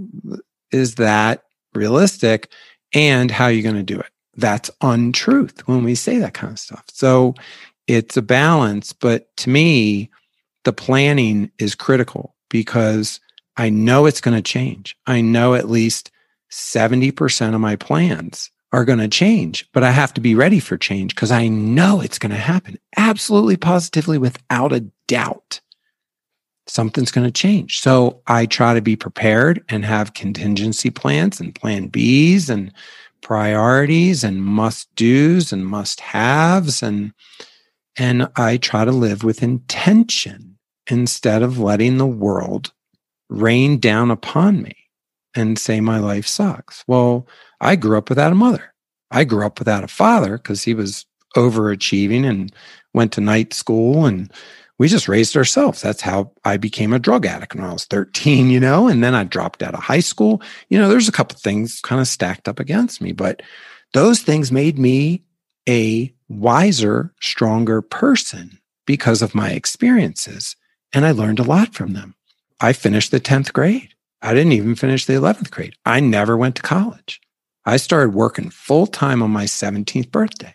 is that realistic? And how are you going to do it? That's untruth when we say that kind of stuff. So it's a balance. But to me, the planning is critical because I know it's going to change. I know at least seventy percent of my plans are going to change, but I have to be ready for change because I know it's going to happen. Absolutely, positively, without a doubt, something's going to change. So I try to be prepared and have contingency plans and plan Bs and priorities and must-dos and must-haves. And, and I try to live with intention instead of letting the world rain down upon me and say my life sucks. Well, I grew up without a mother. I grew up without a father because he was overachieving and went to night school, and we just raised ourselves. That's how I became a drug addict when I was thirteen, you know, and then I dropped out of high school. You know, there's a couple things kind of stacked up against me, but those things made me a wiser, stronger person because of my experiences. And I learned a lot from them. I finished the tenth grade. I didn't even finish the eleventh grade. I never went to college. I started working full time on my seventeenth birthday.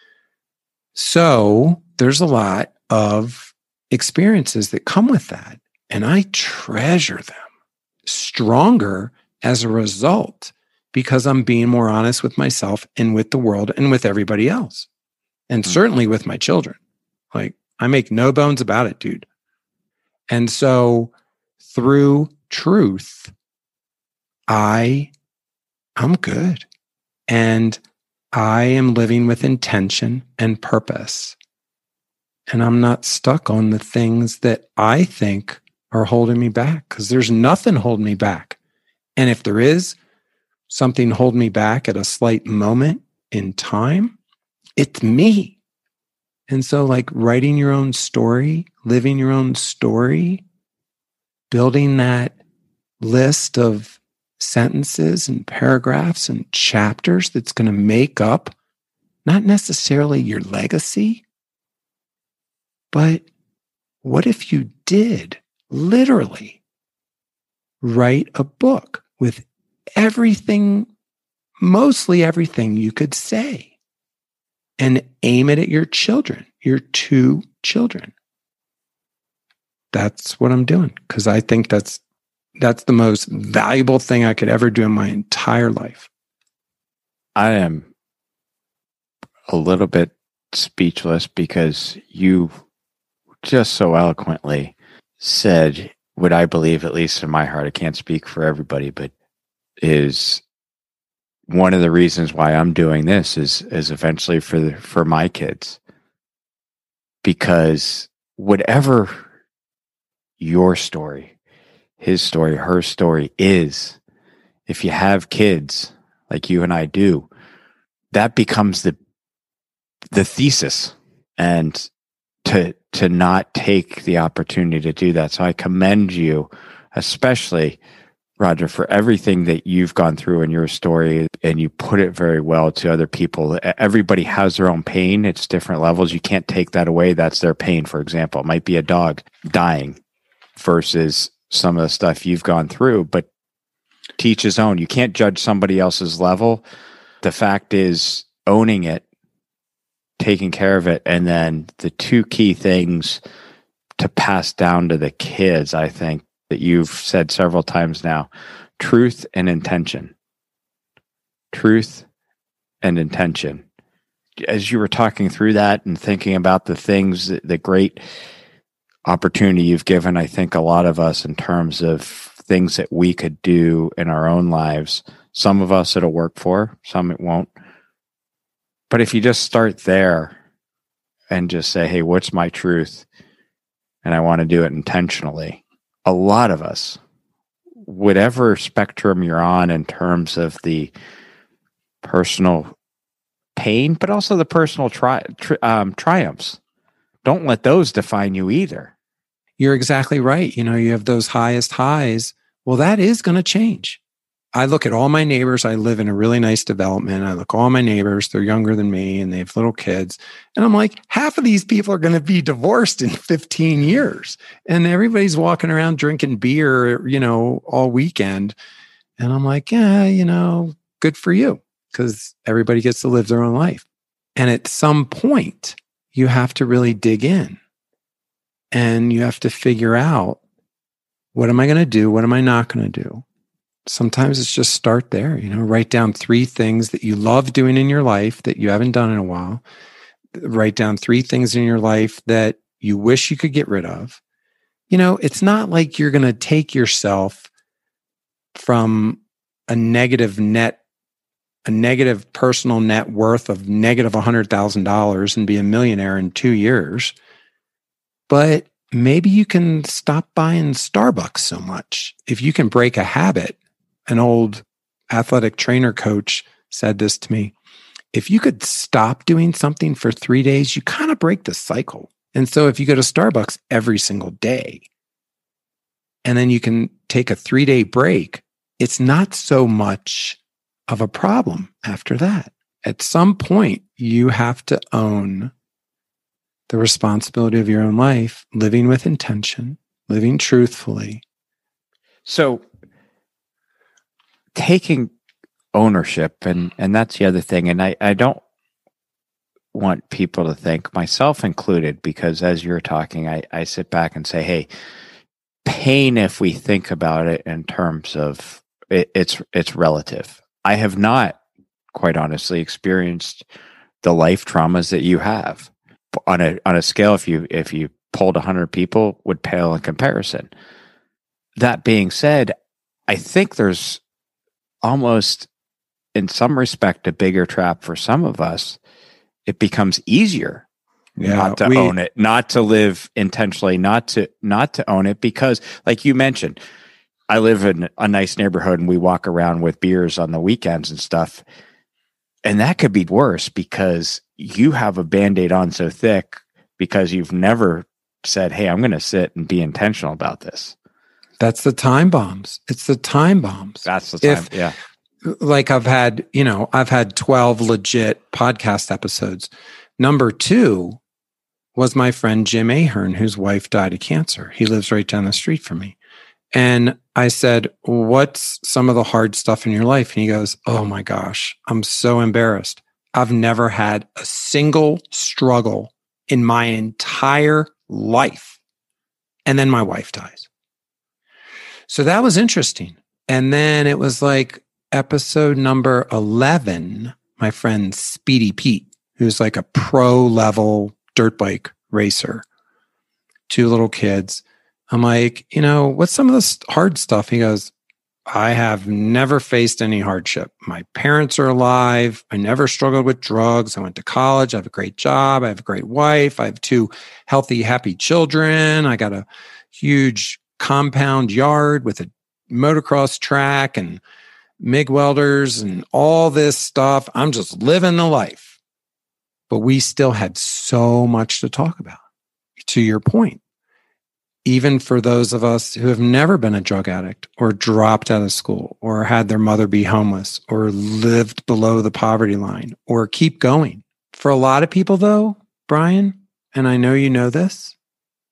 So there's a lot of experiences that come with that. And I treasure them stronger as a result because I'm being more honest with myself and with the world and with everybody else. And mm-hmm. certainly with my children. Like, I make no bones about it, dude. And so through truth, I, I'm good. And I am living with intention and purpose. And I'm not stuck on the things that I think are holding me back, because there's nothing holding me back. And if there is something holding me back at a slight moment in time, it's me. And so, like, writing your own story, living your own story, building that list of sentences and paragraphs and chapters that's going to make up not necessarily your legacy, but what if you did literally write a book with everything, mostly everything you could say, and aim it at your children, your two children? That's what I'm doing, because I think that's that's the most valuable thing I could ever do in my entire life. I am a little bit speechless because you just so eloquently said what I believe, at least in my heart, I can't speak for everybody, but is one of the reasons why I'm doing this is is eventually for the, for my kids. Because whatever your story, his story, her story is, if you have kids like you and I do, that becomes the the thesis. And to to not take the opportunity to do that. So I commend you, especially Roger, for everything that you've gone through in your story, and you put it very well to other people. Everybody has their own pain. It's different levels. You can't take that away. That's their pain. For example, it might be a dog dying versus some of the stuff you've gone through, but teach his own. You can't judge somebody else's level. The fact is owning it, taking care of it, and then the two key things to pass down to the kids, I think, that you've said several times now: truth and intention. Truth and intention. As you were talking through that and thinking about the things, the great opportunity you've given, I think, a lot of us in terms of things that we could do in our own lives. Some of us it'll work for, some it won't. But if you just start there and just say, hey, what's my truth? And I want to do it intentionally. A lot of us, whatever spectrum you're on in terms of the personal pain, but also the personal tri- tri- um, triumphs, don't let those define you either. You're exactly right. You know, you have those highest highs. Well, that is going to change. I look at all my neighbors. I live in a really nice development. I look at all my neighbors. They're younger than me and they have little kids. And I'm like, half of these people are going to be divorced in fifteen years. And everybody's walking around drinking beer, you know, all weekend. And I'm like, yeah, you know, good for you, because everybody gets to live their own life. And at some point, you have to really dig in and you have to figure out, what am I going to do? What am I not going to do? Sometimes it's just start there, you know, write down three things that you love doing in your life that you haven't done in a while. Write down three things in your life that you wish you could get rid of. You know, it's not like you're going to take yourself from a negative net, a negative personal net worth of negative one hundred thousand dollars and be a millionaire in two years. But maybe you can stop buying Starbucks so much. If you can break a habit. An old athletic trainer coach said this to me. If you could stop doing something for three days, you kind of break the cycle. And so if you go to Starbucks every single day, and then you can take a three-day break, it's not so much of a problem after that. At some point, you have to own the responsibility of your own life, living with intention, living truthfully. So taking ownership, and, and that's the other thing. And I, I don't want people to think, myself included, because as you're talking, I, I sit back and say, hey, pain, if we think about it in terms of it, it's it's relative. I have not, quite honestly, experienced the life traumas that you have. On a on a scale, if you if you polled one hundred people, would pale in comparison. That being said, I think there's almost, in some respect, a bigger trap for some of us. It becomes easier yeah, not to we, own it, not to live intentionally, not to not to own it, because, like you mentioned, I live in a nice neighborhood and we walk around with beers on the weekends and stuff. And that could be worse because you have a Band-Aid on so thick because you've never said, hey, I'm going to sit and be intentional about this. That's the time bombs. It's the time bombs. That's the time. If, yeah. Like I've had, you know, I've had twelve legit podcast episodes. Number two was my friend Jim Ahern, whose wife died of cancer. He lives right down the street from me. And I said, what's some of the hard stuff in your life? And he goes, oh my gosh, I'm so embarrassed. I've never had a single struggle in my entire life. And then my wife dies. So that was interesting. And then it was like episode number eleven, my friend Speedy Pete, who's like a pro level dirt bike racer, two little kids. I'm like, you know, what's some of the hard stuff? He goes, I have never faced any hardship. My parents are alive. I never struggled with drugs. I went to college. I have a great job. I have a great wife. I have two healthy, happy children. I got a huge compound yard with a motocross track and M I G welders and all this stuff. I'm just living the life. But we still had so much to talk about. To your point, even for those of us who have never been a drug addict or dropped out of school or had their mother be homeless or lived below the poverty line or keep going. For a lot of people though, Brian, and I know you know this,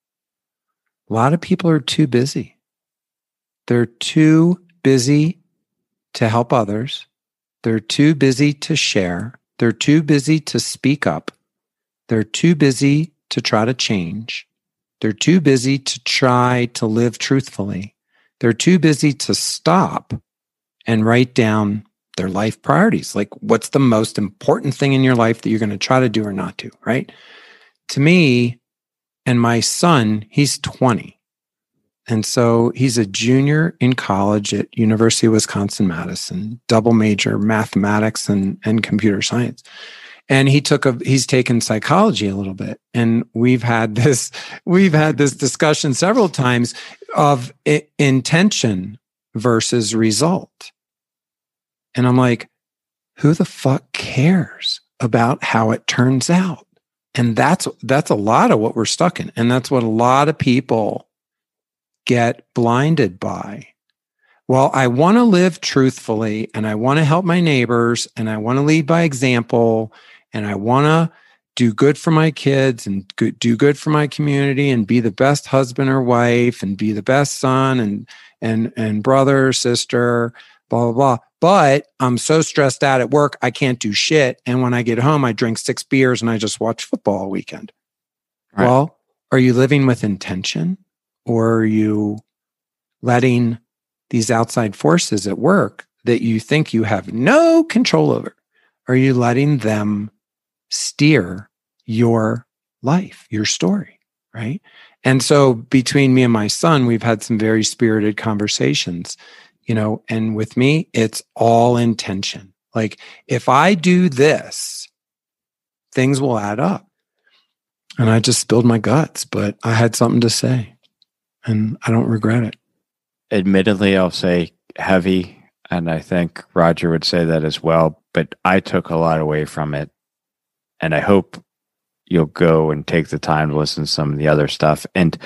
a lot of people are too busy. They're too busy to help others. They're too busy to share. They're too busy to speak up. They're too busy to try to change. They're too busy to try to live truthfully. They're too busy to stop and write down their life priorities. Like, what's the most important thing in your life that you're going to try to do or not do, right? To me, and my son, he's twenty. And so he's a junior in college at University of Wisconsin-Madison, double major mathematics and, and computer science. And he took a, he's taken psychology a little bit. And we've had this, we've had this discussion several times of I- intention versus result. And I'm like, who the fuck cares about how it turns out? And that's, that's a lot of what we're stuck in. And that's what a lot of people get blinded by. Well, I want to live truthfully and I want to help my neighbors and I want to lead by example and I want to do good for my kids and do good for my community and be the best husband or wife and be the best son and, and, and brother or sister, blah, blah, blah. But I'm so stressed out at work, I can't do shit. And when I get home, I drink six beers and I just watch football all weekend. Right. Well, are you living with intention? Or are you letting these outside forces at work that you think you have no control over, are you letting them steer your life, your story, right? And so between me and my son, we've had some very spirited conversations, you know, and with me, it's all intention. Like, if I do this, things will add up. And I just spilled my guts, but I had something to say. And I don't regret it. Admittedly, I'll say heavy, and I think Roger would say that as well, but I took a lot away from it. And I hope you'll go and take the time to listen to some of the other stuff and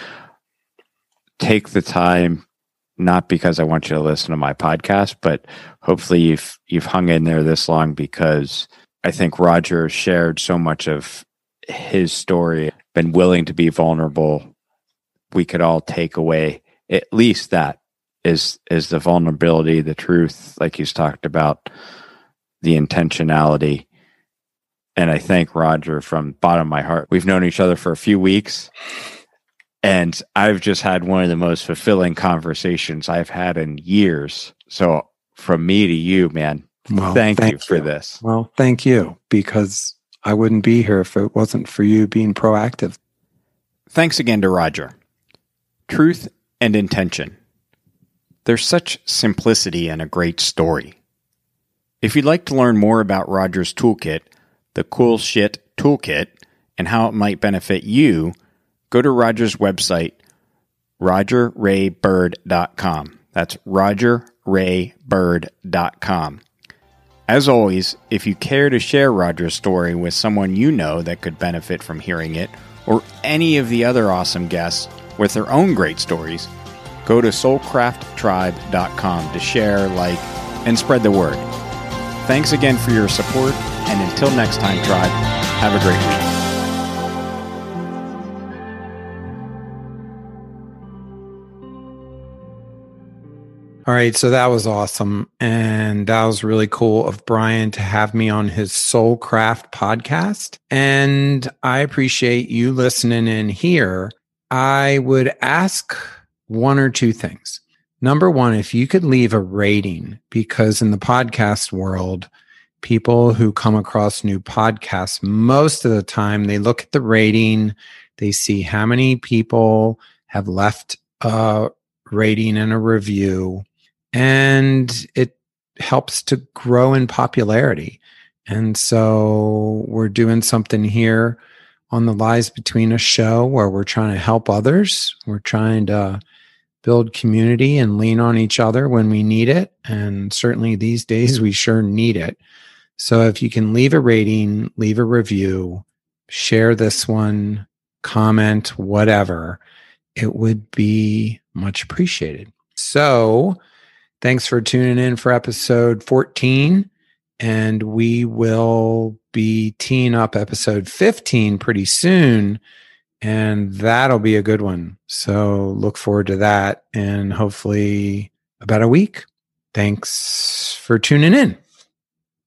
take the time, not because I want you to listen to my podcast, but hopefully you've, you've hung in there this long because I think Roger shared so much of his story, been willing to be vulnerable. We could all take away at least that is is the vulnerability, the truth, like he's talked about, the intentionality. And I thank Roger from the bottom of my heart. We've known each other for a few weeks, and I've just had one of the most fulfilling conversations I've had in years. So from me to you, man, well, thank, thank you for you. this. Well, thank you, because I wouldn't be here if it wasn't for you being proactive. Thanks again to Roger. Truth and intention. There's such simplicity in a great story. If you'd like to learn more about Roger's toolkit, the Cool Shit Toolkit, and how it might benefit you, go to Roger's website, roger ray bird dot com. That's roger ray bird dot com. As always, if you care to share Roger's story with someone you know that could benefit from hearing it, or any of the other awesome guests with their own great stories, go to soul craft tribe dot com to share, like, and spread the word. Thanks again for your support, and until next time, Tribe, have a great week. All right, so that was awesome. And that was really cool of Brian to have me on his Soulcraft podcast. And I appreciate you listening in here. I would ask one or two things. Number one, if you could leave a rating, because in the podcast world, people who come across new podcasts, most of the time they look at the rating, they see how many people have left a rating and a review, and it helps to grow in popularity. And so we're doing something here on the Lies Between Us show where we're trying to help others. We're trying to build community and lean on each other when we need it. And certainly these days we sure need it. So if you can leave a rating, leave a review, share this one, comment, whatever, it would be much appreciated. So thanks for tuning in for episode fourteen. And we will be teeing up episode fifteen pretty soon. And that'll be a good one. So look forward to that. And hopefully about a week. thanks for tuning in.